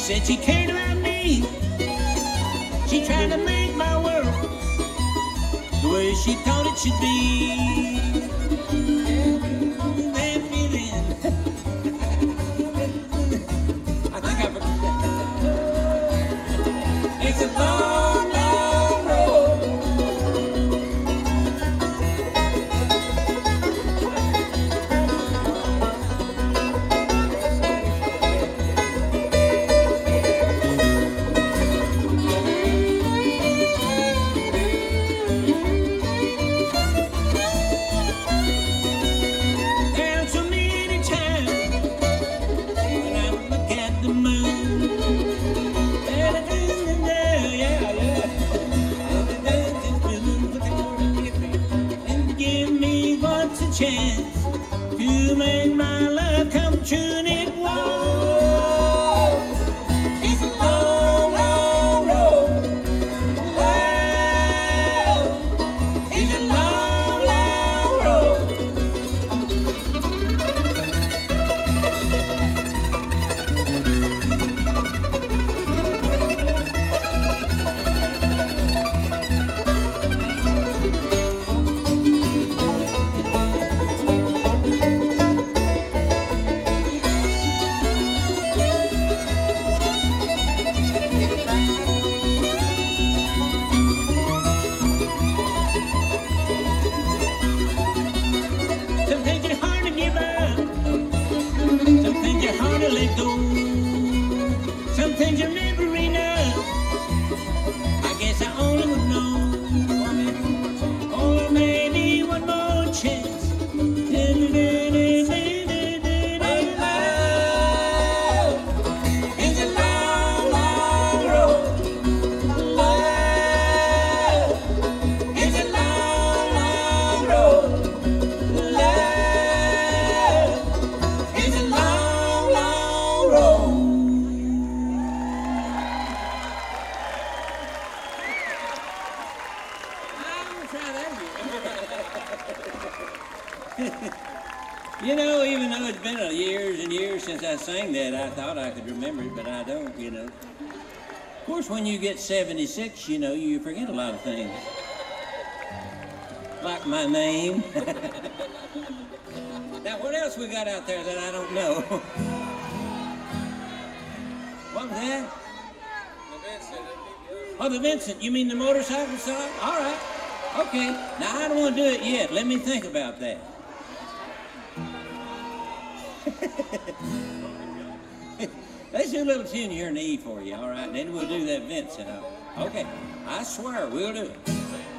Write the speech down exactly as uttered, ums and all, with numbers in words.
said she cared about me. She tried to make my world the way she thought it should be. That feeling. I think I forgot that. It's a long, long road. Chance to make my love come true, and it won't. It's a long, long road. Wow. It's a long, long road. Let go. Some things you'll never enough. I guess I only would know. Or maybe one more chance. It's a long, long road. Love. It's a long, long road. Love. It's a long, long road. I'm gonna try that again. You know, even though it's been a years and years since I sang that, I thought I could remember it, but I don't, you know. Of course, when you get seventy-six, you know, you forget a lot of things. Like my name. Now, what else we got out there that I don't know? What was that? The Vincent. Oh, the Vincent. You mean the motorcycle song? All right. Okay. Now, I don't want to do it yet. Let me think about that. Let's do a little tune here in the E for you, all right? Then we'll do that Vincent. Okay. I swear, we'll do it.